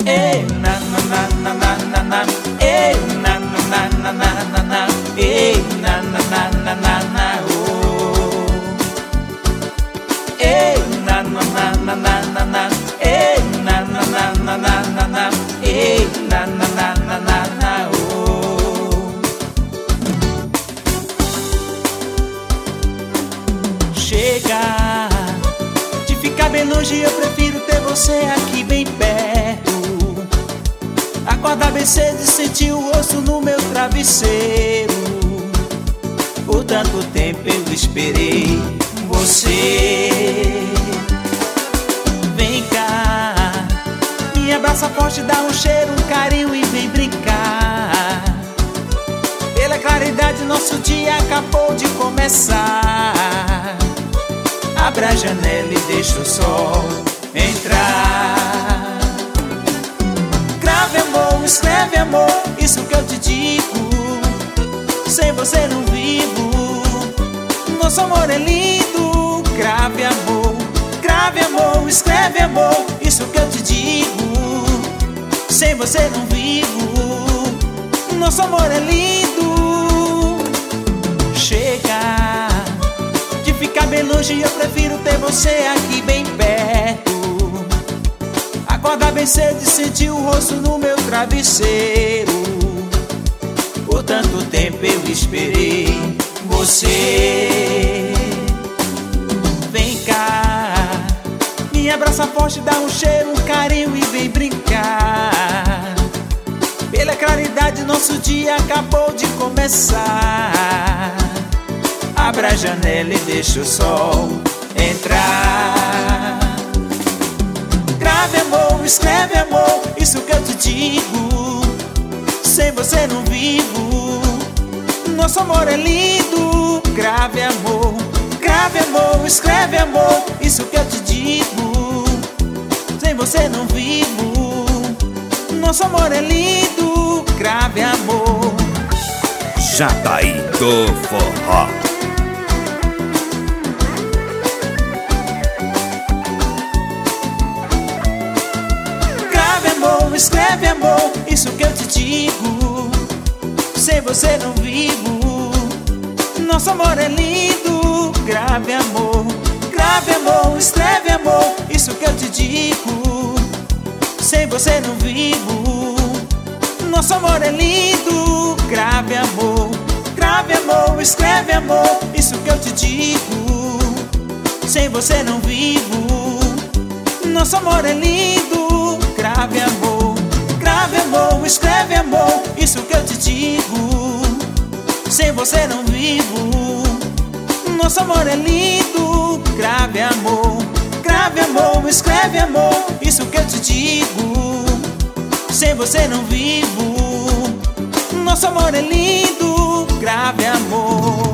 Ei, na na na na na na na. Ei, na na na na na na na. Ei, na na na na na na. Oh. Ei, na na na na na na na. Ei, na na na na na na na. Ei, na na na na na na. Oh. Chega de ficar bem longe, eu prefiro ter você aqui bem perto. Acordar bem cedo e sentir o rosto no meu travesseiro. Por tanto tempo eu esperei você. Vem cá, me abraça forte, dá um cheiro, um carinho e vem brincar. Pela claridade nosso dia acabou de começar. Abra a janela e deixa o sol entrar. Grave amor, escreve amor, isso que eu te digo. Sem você não vivo, nosso amor é lindo. Grave amor, escreve amor, isso que eu te digo. Sem você não vivo, nosso amor é lindo. Chega de ficar bem longe, eu prefiro ter você aqui bem perto. Acordar bem cedo e sentir o rosto no meu travesseiro. Por tanto tempo eu esperei você. Vem cá, me abraça forte, dá um cheiro, um carinho e vem brincar. Pela claridade nosso dia acabou de começar. Abra a janela e deixa o sol entrar. Grave amor, escreve amor, isso que eu te digo. Sem você não vivo, nosso amor é lindo. Grave amor, escreve amor, isso que eu te digo. Sem você não vivo, nosso amor é lindo. Grave amor. Jadaí do Forró. Escreve amor, isso que eu te digo. Sem você não vivo, nosso amor é lindo. Grave amor, escreve amor, isso que eu te digo. Sem você não vivo, nosso amor é lindo. Grave amor, escreve amor, isso que eu te digo. Sem você não vivo, nosso amor é lindo. Grave amor, escreve amor, isso que eu te digo. Sem você não vivo, nosso amor é lindo. Grave amor, escreve amor, isso que eu te digo. Sem você não vivo, nosso amor é lindo. Grave amor.